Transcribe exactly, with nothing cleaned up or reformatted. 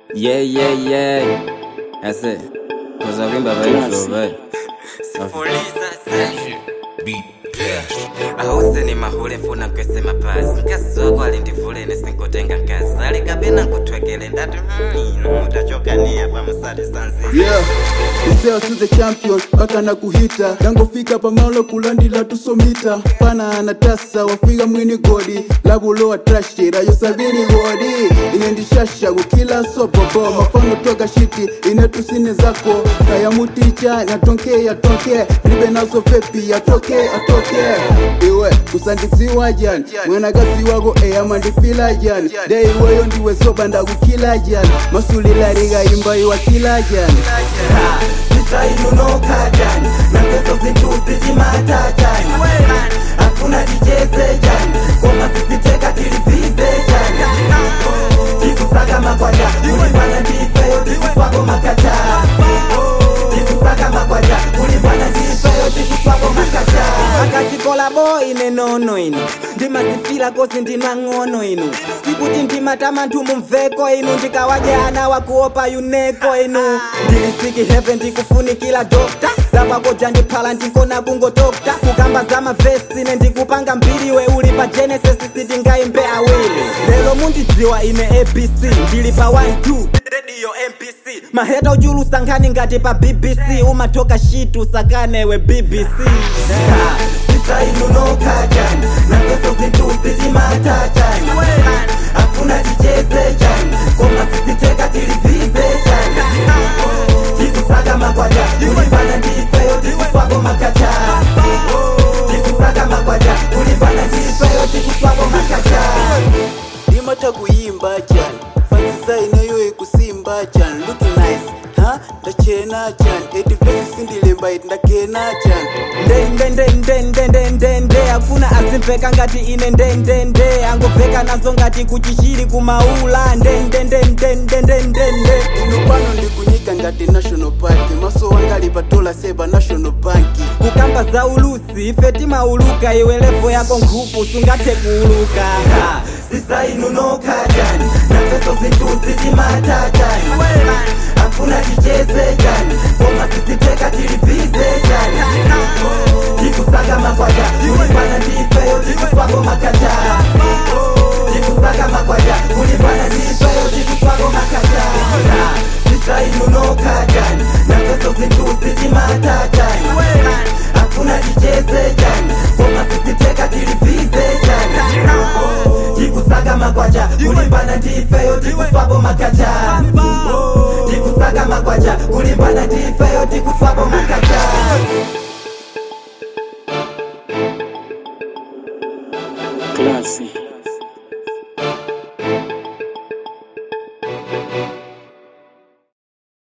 Yeah, yeah, yeah. That's it. Cause I remember very slow, right? Ahuseni mahule mfuna kwesema pasi Nkasoko alindivule nesinkutenga nkasi Alikabina kutwekele ndatu Ino mutachoka ni hapa msadi sanzi Yeah, iseo to the champion, paka na kuhita Dango fika pa malo kulandila tusomita Pana anatasa, wafiga mwini godi Labu loa trashi, rayo sabini godi Inendi shasha, kukila sopopo Mafano toka shiti, inetu sine zako Kaya muticha, natonke ya tonke Ribe naso fepi, atoke, atoke Iwe, kusandiziwa jan Mwena gasi wago, eya mandifila jan Dei weyo ndiwe soba ndagukila jan Masulila riga imba iwa kila jan Sisa inunoka jan Na peso zintusi jimata jan Afuna dijeze jan Koma sisiteka tilipize jan Tikusaga makwada Ulipana tifeyo tikuswago makata Tikusaga makwada Ulipana tifeyo tikuswago makata Akachikola boy nenono ino Ndima sifila kosi ndima ngono ino Sikuti ndima tamantu mumveko ino Ndikawaje ana wakuopa yuneko ino Ndilisiki heaven ndikufunikila dokta Zapako jandi pala ndikona bungo dokta Kukamba zama vesi nendikupanga mbili we ulipa genesis sidingaimbe awele Lelo mundi ziwa ine A B C Ndilipa one two Radio M P C Maheta ujulu sangani ngati pa B B C Umatoka shitu sakane we B B C Sisa inunoka jan Na peso zintusi jimata jan Afuna dijeze jan Koma sisiteka tilipize jan Tikusaga makwada Ulipana ndifeyo tikuswago makata Tikusaga makwada Ulipana ndifeyo tikuswago makata Dimata kuimba jan Fansisa inayo ikusimba jan Looking nice, ha? Tachena jan Eti fesi sindilemba iti ndakena jan Ndendendendendendendende Hakuna asimpeka ngati ine ndendende Angopeka nazo ngati kuchishiri kumaula Ndendendendendendende Unupano ndikunyika ngati national party Maso wangali patola seba national banki Kukamba za ulusi Ifeti mauluka Iwe levo yako ngupu Sungate kuuluka Sisa inunoka jani Na peso zintusi jimata jani Afuna dijeze jani Koma sisiteka tilipize jani Tikusaga makwada Ulipana ndifeyo tikuswago makata Tikusaga makwada Ulipana ndifeyo tikuswago makata Sisa inunoka jani Na peso zintusi jimata jani Afuna dijeze jani Koma sisiteka tilipize jani Tikusaga makwada Ulipana ndifeyo tikuswago makata Tikusaga makwada Ulipana ndifeyo tikuswago makata Classy.